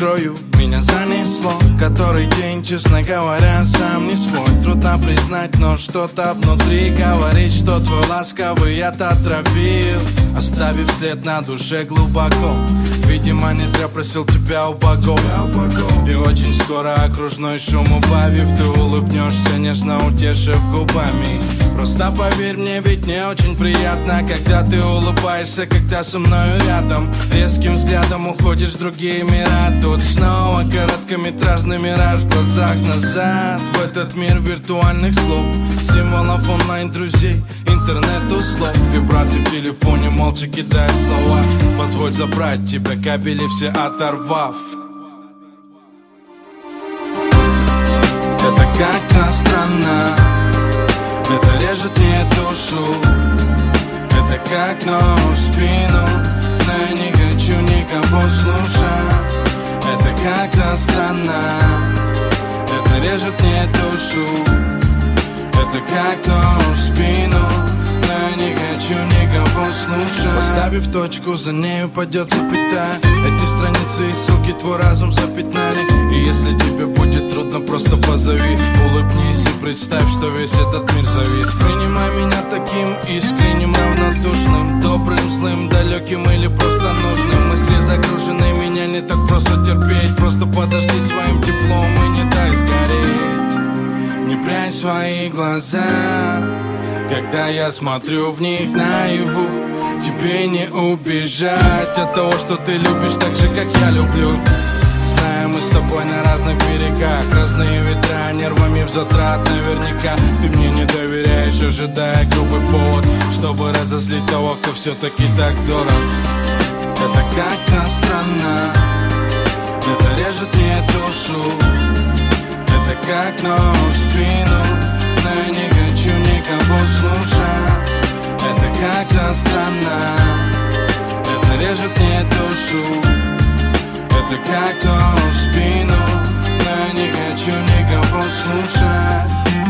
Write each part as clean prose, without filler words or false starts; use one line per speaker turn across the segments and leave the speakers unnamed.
скрою, меня занесло. Который день, честно говоря, сам не свой. Трудно признать, но что-то внутри говорит, что твой ласковый яд отравил, оставив след на душе глубоко. Видимо, не зря просил тебя у богов. И очень скоро, окружной шум убавив, ты улыбнешься, нежно утешив губами. Просто поверь мне, ведь мне очень приятно, когда ты улыбаешься, когда со мною рядом. Резким взглядом уходишь в другие мира. Тут снова короткометражный мираж в глазах назад, в этот мир виртуальных слов, символов онлайн-друзей, интернет-услов, вибрации в телефоне, молча кидая слова. Позволь забрать тебя, кабели все оторвав. Это как-то странно, это режет мне душу. Это как нож в спину, но я не хочу никого слушать. Это как-то странно, это режет мне душу. Это как нож в спину, но я не хочу никого слушать. Поставив точку, за нею пойдет запятая. Эти страницы и ссылки твой разум запятнали. И если тебе будет трудно, просто позови, улыбнись и представь, что весь этот мир завис. Принимай меня таким искренним, равнодушным, добрым, злым, далеким или просто нужным. Мысли загружены, меня не так просто терпеть. Просто подожди своим теплом и не дай сгореть. Не прячь свои глаза, когда я смотрю в них наяву. Тебе не убежать от того, что ты любишь так же, как я люблю. Знаем, мы с тобой на разных берегах, разные ветра, нервами в затрат наверняка. Ты мне не доверяешь, ожидая грубый повод, чтобы разозлить того, кто все-таки так дорог. Это как-то странно, это режет мне душу. Это как нож в спину, но я не хочу никого слушать. Это как-то странно, это режет мне душу. Это как нож в спину, но я не хочу никого слушать.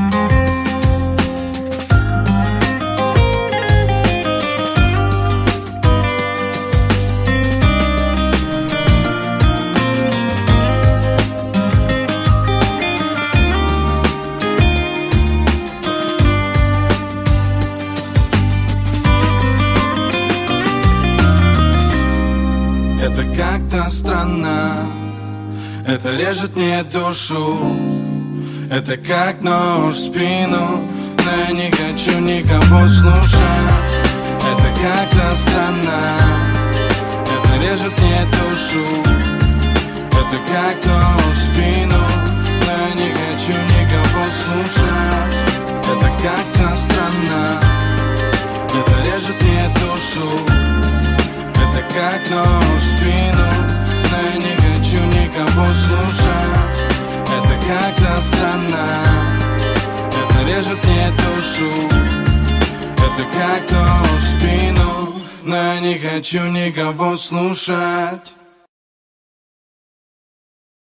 Это как-то странно, это режет мне душу. Это как нож в спину, но я не хочу никого слушать. Это как-то странно, это режет мне душу. Это как нож в спину, но я не хочу никого слушать. Это как-то странно, это режет мне душу. Это как нож в спину, но я не хочу никого слушать. Это как-то странно, это режет мне душу. Это как нож в спину, но я не хочу никого слушать.